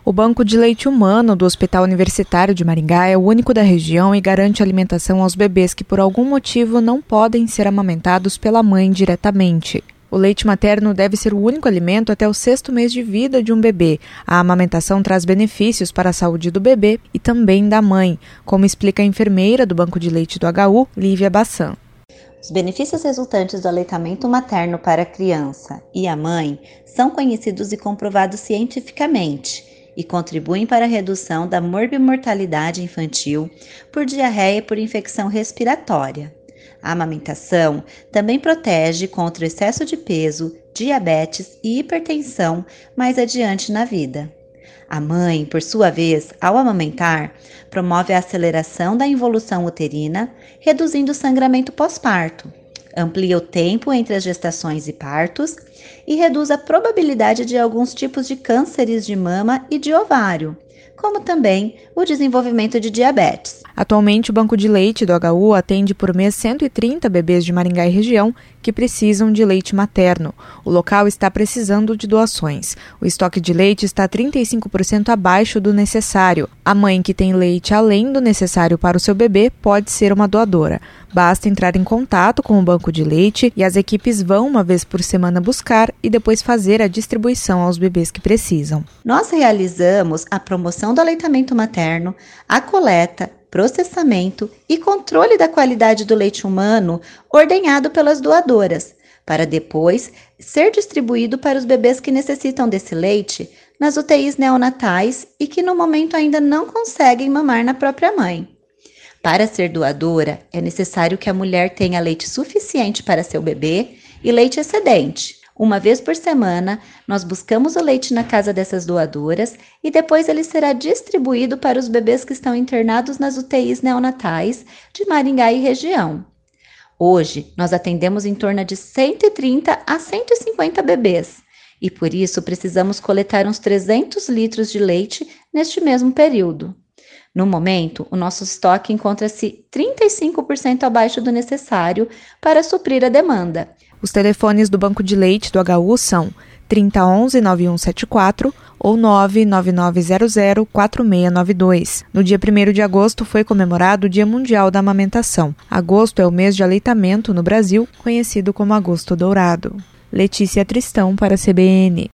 O Banco de Leite Humano do Hospital Universitário de Maringá é o único da região e garante alimentação aos bebês que por algum motivo não podem ser amamentados pela mãe diretamente. O leite materno deve ser o único alimento até o 6º mês de vida de um bebê. A amamentação traz benefícios para a saúde do bebê e também da mãe, como explica a enfermeira do Banco de Leite do HU, Lívia Bassan. Os benefícios resultantes do aleitamento materno para a criança e a mãe são conhecidos e comprovados cientificamente e contribuem para a redução da morbimortalidade infantil por diarreia e por infecção respiratória. A amamentação também protege contra o excesso de peso, diabetes e hipertensão mais adiante na vida. A mãe, por sua vez, ao amamentar, promove a aceleração da involução uterina, reduzindo o sangramento pós-parto, amplia o tempo entre as gestações e partos e reduz a probabilidade de alguns tipos de cânceres de mama e de ovário, como também o desenvolvimento de diabetes. Atualmente, o Banco de Leite do HU atende por mês 130 bebês de Maringá e região que precisam de leite materno. O local está precisando de doações. O estoque de leite está 35% abaixo do necessário. A mãe que tem leite além do necessário para o seu bebê pode ser uma doadora. Basta entrar em contato com o Banco de Leite e as equipes vão uma vez por semana buscar e depois fazer a distribuição aos bebês que precisam. Nós realizamos a promoção do aleitamento materno, a coleta, processamento e controle da qualidade do leite humano ordenhado pelas doadoras, para depois ser distribuído para os bebês que necessitam desse leite nas UTIs neonatais e que no momento ainda não conseguem mamar na própria mãe. Para ser doadora, é necessário que a mulher tenha leite suficiente para seu bebê e leite excedente. Uma vez por semana, nós buscamos o leite na casa dessas doadoras e depois ele será distribuído para os bebês que estão internados nas UTIs neonatais de Maringá e região. Hoje, nós atendemos em torno de 130 a 150 bebês e, por isso, precisamos coletar uns 300 litros de leite neste mesmo período. No momento, o nosso estoque encontra-se 35% abaixo do necessário para suprir a demanda. Os telefones do Banco de Leite do HU são 3011-9174 ou 99900-4692. No dia 1º de agosto foi comemorado o Dia Mundial da Amamentação. Agosto é o mês de aleitamento no Brasil, conhecido como Agosto Dourado. Letícia Tristão para a CBN.